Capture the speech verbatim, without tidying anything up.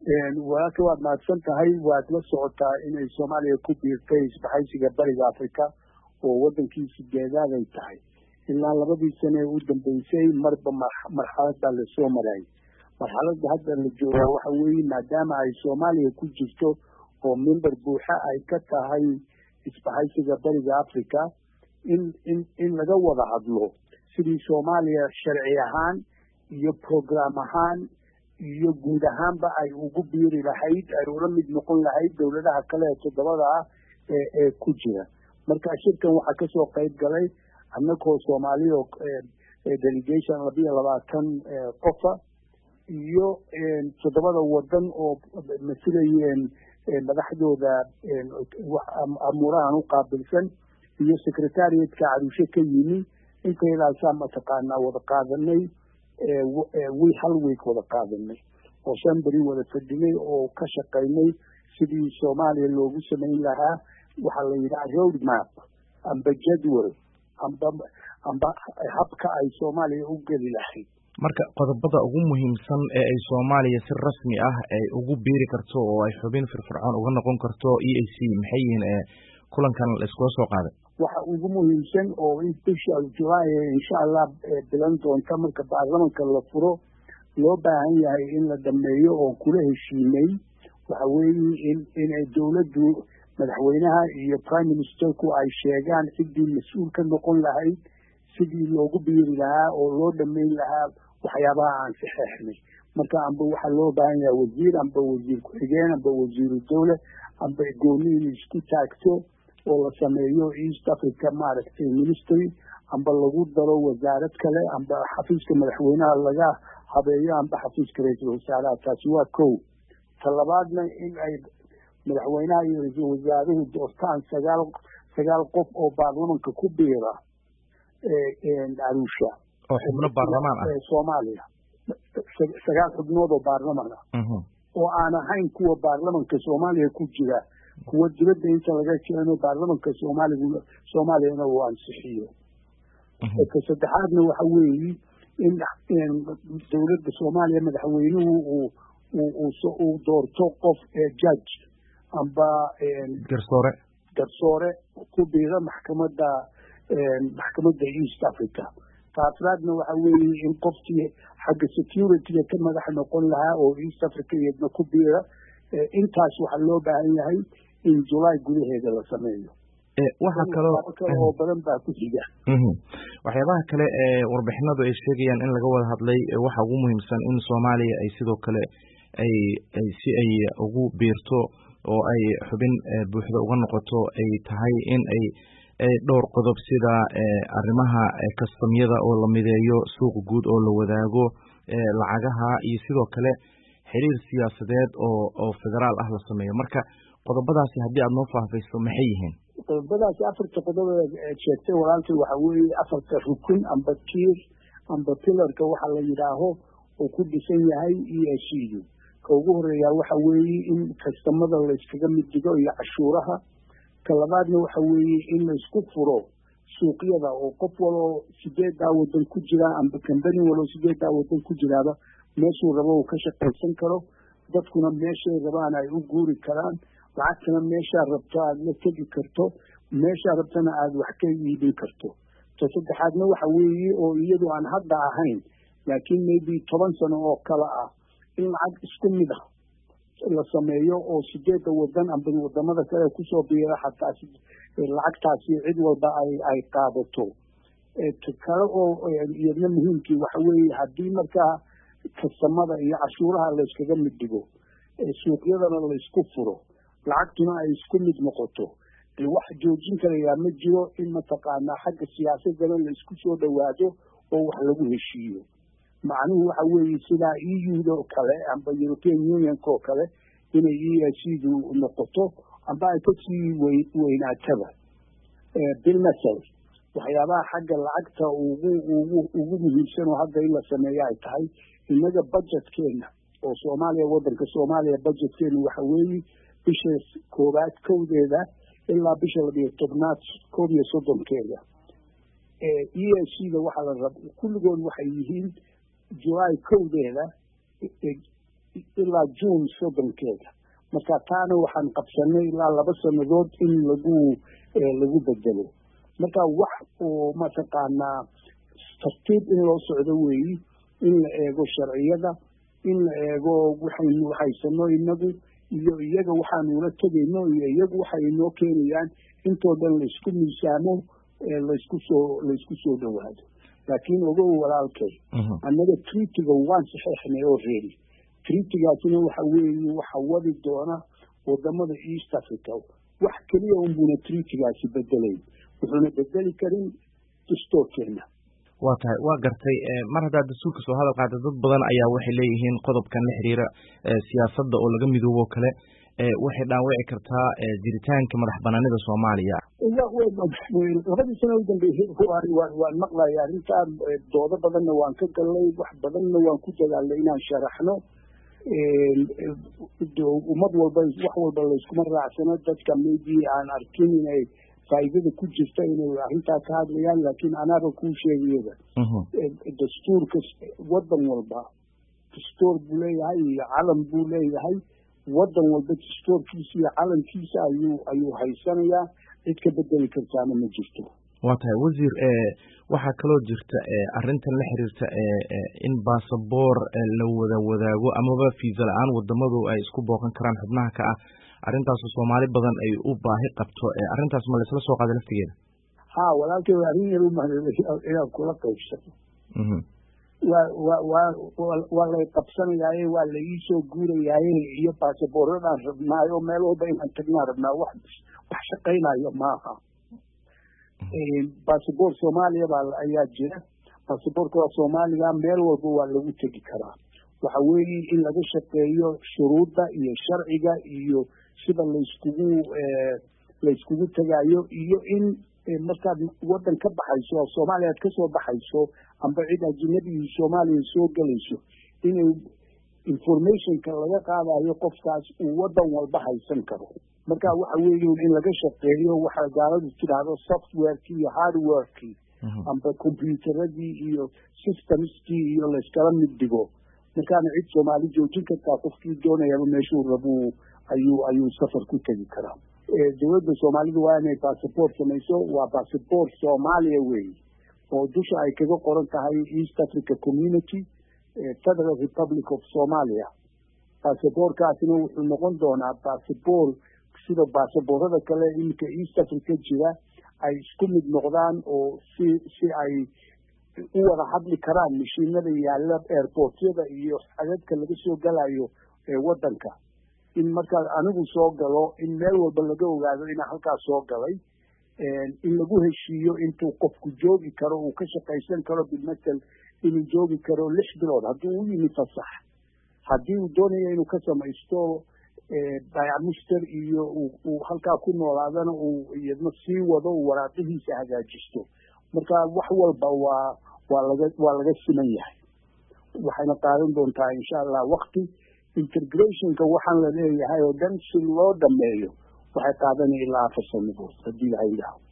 walaalka waad mahadsan tahay waad la socotaa inay soomaaliya ku biirtay isbahaysiga bariga afrika oo wadankii sideedaad ay tahay ilaa labadii sane u dambeysay marba marxalad baa lasoo marayay marxaladda hadda la joogaa waxa weeye maadaama ay soomaaliya ku jirto oo member buuxa ay ka tahay isbahaysiga bariga afrika in in in laga wada hadlo sidii soomaaliya sharci ahaan iyo program ahaan iyo guud ahaanba ay ugu biiri lahayd ay ula mid noqon lahayd dowladaha kale ee toddobada ah ee ee ku jira marka shirkan waxaa kasoo qayb galay annagoo soomaaliya oo delegation labiyo labaatan qofa iyo toddobada wadan oo masilayeen madaxdooda amuurahan u qaabilsan iyo secretariatka cadushe ka yimi intaydaasa mataqaanaa wada qaadanay wi hal week wada qaadanay oo shan beri wada fadhinay oo ka shaqaynay sidii soomaaliya loogu samayn lahaa waxaa la yidhaha road map amba jadwal amba amba habka ay soomaaliya u geli lahayd marka qodobada ugu muhiimsan ee ay soomaaliya si rasmi ah ay ugu biiri karto oo ay xubin firfircoon uga noqon karto e a c maxay yihiin ee kulankan la iskula soo qaaday waxa ugu muhiimsan oo in bisha July insha Allah bilan doonta marka baarlamaanka la furo loo baahan yahay in la dhameeyo oo kula heshiimay waxa weeye in in ay dawladdu madaxweynaha iyo prime ministerku ay sheegaan sidii mas'uul ka noqon lahayd sidii loogu biiri lahaa oo loo dhameyn lahaa waxyaabaha aan saxeexnay marka amba waxa loo baahan yahay wasiir amba wasiir ku-xigeen amba wasiiru dawla amba gooni isku taagto oo la sameeyo East Africa maaragtay ministry amba lagu daro wasaarad kale amba xafiiska madaxweynaha laga habeeyo amba xafiiska ra'iisul wasaaraha taasi waa kow talabaadna in ay madaxweynaha iyo ra'iisul wasaaruhu doortaan sagaal sagaal qof oo baarlamaanka ku biira ee Arusha oo xubno baarlamaan ah Soomaaliya sagaal xubnood oo baarlamaan ah oo aan ahayn kuwa baarlamaanka Soomaaliya ku jira kuwa dibadda inta laga keeno baarlamaanka Soomaaliya Soomaaliyana uu ansixiyo ka saddexaadna waxa weeye in dowladda Soomaaliya madaxweynuhu uu uu uu doorto qof judge amba garsoore garsoore ku biira maxkamadda maxkamadda East Africa taasraadna waxa weeye in qofkii xagga security ka madax noqon lahaa oo East Africa iyadna ku biira intaas waxa loo baahan yahay in July gudaheeda la sameeyo ee waxa kale oo badan baa ku xiga waxyaabaha kale ee warbixinadu ay sheegayaan in laga wada hadlay waxa ugu muhiimsan in Soomaaliya ay sidoo kale ay ay si ay ugu biirto oo ay xubin buuxda uga noqoto ay tahay in ay dhowr qodob sida arrimaha kastamyada oo la mideeyo suuq guud oo la wadaago lacagaha iyo sidoo kale xiriir siyaasadeed oo oo federaal ah la sameeyo marka qodobadaasi haddii aad noo faahfaahiso maxay yihiin qodobadaasi afarta qodob ee sheegtay walaalkay waxa weeye afarta rukun amba tiir amba pilarka waxa la yidhaaho oo ku dhisan yahay E A C du ka ugu horeeya waxa weeye in kastamada la iskaga mid dhigo iyo cashuuraha ka labaadna waxa weeye in la isku furo suuqyada oo qof waloo sideedaa wadan ku jira amba kambani waloo sideedaa wadan ku jiraaba meeshuu rabo uu ka shaqaysan karo dadkuna meeshay rabaan ay u guuri karaan lacagtana meeshaa rabto aada la tegi karto meeshaa rabtana aada wax ka iibin karto ta saddexaadna waxa weeye oo iyadu aan hadda ahayn laakiin maybe toban sano oo kale ah in lacag isku mid ah la sameeyo oo sideedda wadan amba wadamada kale kusoo biira xataa lacagtaasi cid walba ay ay qaadato kale oo iyadna muhiimkii waxa weeye haddii markaa kastamada iyo cashuuraha la iskaga mid dhigo suuqyadana la isku furo lacagtuna ay isku mid noqoto wax joojin karayaa ma jiro in mataqaanaa xagga siyaasadana la isku soo dhawaado oo wax lagu heshiiyo macnuhu waxa weeye sidaa E U-da oo kale amba European Unionka oo kale inay E A C du noqoto amba ay kasii weynaatada bilmasel waxyaabaha xagga lacagta ugu ugu ugu muhiimsan oo hadda in la sameeyo ay tahay innaga budgetkeena oo Soomaaliya wadanka Soomaaliya budgetkeena waxa weeye bisha koobaad kowdeeda ilaa bisha labiyo tobnaad koob iyo soddonkeeda ee E A C da waxa la rabaa kulligood waxay yihiin July kowdeeda ilaa june soddonkeeda. marka taana waxaan qabsanay ilaa laba sannadood in lagu lagu bedelo. marka wax oo mataqaanaa tartiib in loo socdo weeyi, in la eego sharciyada, in la eego waxaynu haysano inagu iyo iyaga waxaanu la tegayno iyo iyagu waxay inoo keenayaan, intoo dhan laysku miisaamo, laysku soo laysku soo dhawaado. laakiin ogow walaalkay, annaga treatyga waan saxeexnay oo reeri. treatygaasina waxa weeye waxa wadi doona wadamada east africa. wax keliya unbuna treatygaasi bedelayn, wuxuuna bedeli karin dastuurkeena. waa tahay waa gartay. mar haddaad dastuurka soo hadal qaada, dad badan ayaa waxay leeyihiin qodobkan la xiriira siyaasadda oo laga midoobo kale waxay dhaawici kartaa jiritaanka madax banaanida Soomaaliya. labadii sano u dambeeyay waan maqlayaa arrintan, doodo badanna waan ka galnay, wax badanna waan ku dadaalnay inaan sharaxno. ummad walba wax walba layskuma raacsano. dadka maybe aan arkin inay faa'iidada ku jirta inay arrintaa ka hadlayaan, laakiin anaaba kuu sheegayada dastuurka wadan walba dastuur buu leeyahay iyo calan buu leeyahay. wadan walba dastuurkiisa iyo calankiisa ayuu ayuu haysanayaa, cid ka bedeli kartaana ma jirto. waa tahay wasiir, waxaa kaloo jirta arrintan la xiriirta in baasaboor la wada wadaago amaba fiisa la-aan wadamadu ay isku booqan karaan xubnaha ka ah. arrintaas Soomaali badan ay u baahi qabto. arrintaas ma la isla soo qaaday laftigeeda? ha walaalkay, arrin yar u mahadceliyay inaan kula qaybsano. waa waa waa waa lay qabsanayaaye, waa la ii soo guurayaaye, iyo baasaboorradaan rabnaayo meel walba inaan tagnaa rabnaa. wax wax shaqaynayo maaha. baasaboor Soomaaliya baa ayaa jira. baasaboorka waa Soomaaliga, meel walba waa lagu tegi karaa. waxa weeye in laga shaqeeyo shuruudda iyo sharciga iyo sida layskugu layskugu tagayo, iyo in markaad wadan ka baxayso oo Soomaaliya aad ka soo baxayso amba cid ajnabi Soomaaliya soo galayso, inay informationka laga qaadayo qofkaas uu wadan walba haysan karo. marka waxa weeye in laga shaqeeyo waxa gaaladu tiraahdo softwareki iyo hardwareki, amba computeradii iyo systemskii iyo la iskala mid dhigo. markaana cid Soomaali joojin kartaa, qofkii doonayaba meeshuu rabuu ayuu ayuu safar ku tegi karaa. dowladda Soomaalidu waa inay baasaboor samayso. waa baasaboor Soomaaliya weeye, oo dusha ay kaga qoran tahay East Africa Community, Federal Republic of Somalia. baasaboorkaasina wuxuu noqon doonaa baasaboor sida baasaboorada kale iminka East Africa jira ay isku mid noqdaan, oo si si ay u wada hadli karaan mishiinada yaalla airportyada iyo xadadka laga soo galayo ee wadanka. in markaa anigu soo galo, in meel walba laga ogaado inaan halkaas soo galay. in lagu heshiiyo intuu qofku joogi karo, uu ka shaqaysan karo bilmatal, inuu joogi karo lix bilood haddii u yimi fasax. haddii uu doonayo inuu ka samaysto baayamushtar iyo uu halkaa ku noolaadana uu iyadna sii wado, uu waraaqihiisa hagaajisto. marka wax walba waa waa laga waa laga siman yahay. waxayna qaadan doontaa insha Allah waqti. integrationka waxaan la leeyahay oo dhan si loo dhameeyo waxay qaadanay ilaa afar sanadood haddii la yidhaaho.